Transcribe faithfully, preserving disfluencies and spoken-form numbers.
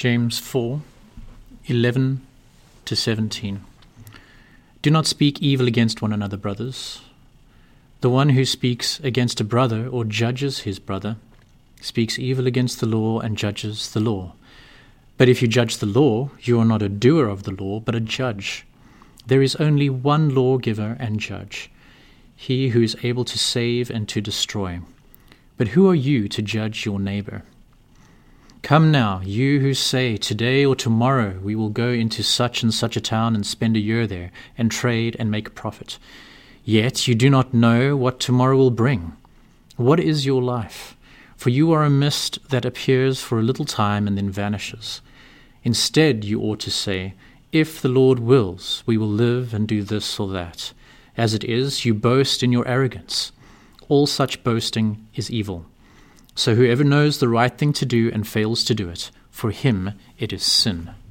James four, eleven to seventeen. Do not speak evil against one another, brothers. The one who speaks against a brother or judges his brother speaks evil against the law and judges the law. But if you judge the law, you are not a doer of the law, but a judge. There is only one lawgiver and judge, he who is able to save and to destroy. But who are you to judge your neighbor? Come now, you who say, today or tomorrow we will go into such and such a town and spend a year there, and trade and make a profit. Yet you do not know what tomorrow will bring. What is your life? For you are a mist that appears for a little time and then vanishes. Instead, you ought to say, if the Lord wills, we will live and do this or that. As it is, you boast in your arrogance. All such boasting is evil. So whoever knows the right thing to do and fails to do it, for him it is sin.